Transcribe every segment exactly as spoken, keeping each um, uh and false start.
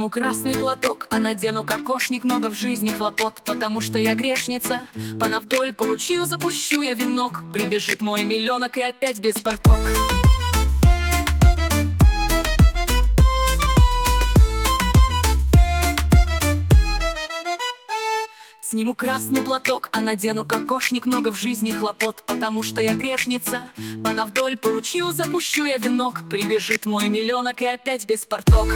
Сниму красный платок, а надену кокошник. Много в жизни хлопот, потому что я грешница. Пана вдоль поручью, запущу я венок. Прибежит мой миллионок и опять без порток. Сниму красный платок, а надену кокошник. Много в жизни хлопот, потому что я грешница. Пана вдоль поручью, запущу я венок. Прибежит мой миллионок и опять без порток.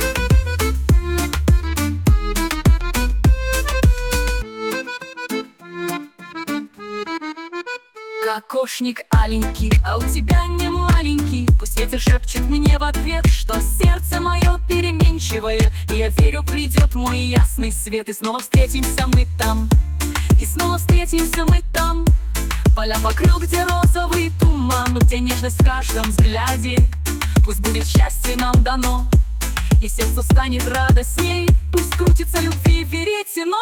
Кокошник аленький, а у тебя не маленький. Пусть ветер шепчет мне в ответ, что сердце мое переменчивое. И я верю, придет мой ясный свет. И снова встретимся мы там, и снова встретимся мы там. Поля покрыл, где розовый туман, где нежность в каждом взгляде. Пусть будет счастье нам дано, и сердцу станет радостней. Пусть крутится любви веретено.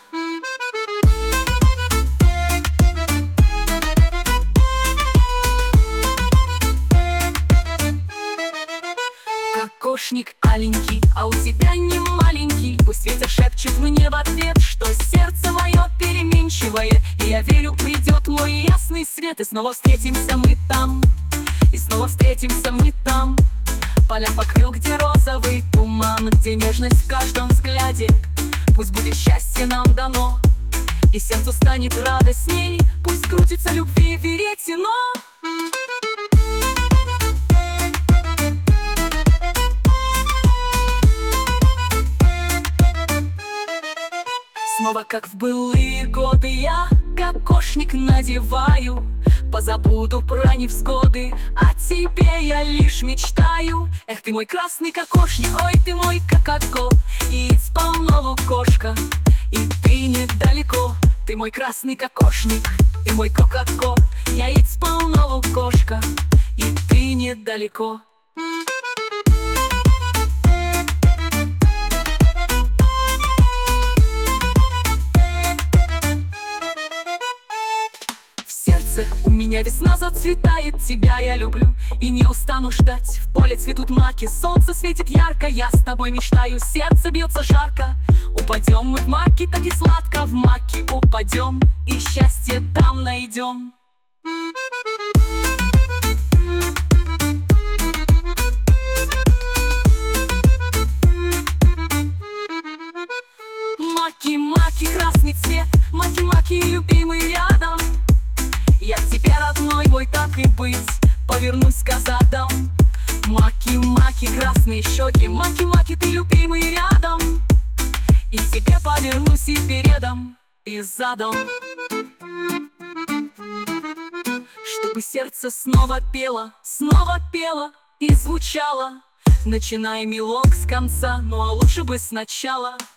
Кокошник аленький, а у тебя не маленький. Пусть ветер шепчет мне в ответ, что сердце мое переменчивое. И я верю, придет мой ясный свет. И снова встретимся мы там, и снова встретимся мы там. Поля покрыл, где розовый туман, где нежность в каждом взгляде. Пусть будет счастье нам дано, и сердцу станет радостней. Пусть крутится любви веретено. Снова, как в былые годы, я кокошник надеваю. Позабуду про невзгоды, о тебе я лишь мечтаю. Эх, ты мой красный кокошник, ой, ты мой кококо. Яиц полно лукошка, и ты недалеко. Ты мой красный кокошник, и мой кококо. Яиц полно лукошка, и ты недалеко. У меня весна зацветает, тебя я люблю и не устану ждать. В поле цветут маки, солнце светит ярко. Я с тобой мечтаю, сердце бьется жарко. Упадем мы в маки, так и сладко в маки упадем, и счастье там найдем. Маки, маки, красный цвет, маки, маки, любимый рядом. Я к тебе, родной мой, так и быть, повернусь к задам. Маки, маки, красные щеки, маки, маки, ты любимый рядом. И к тебе повернусь и передом, и задом. Чтобы сердце снова пело, снова пело и звучало. Начинай мелок с конца, ну а лучше бы сначала.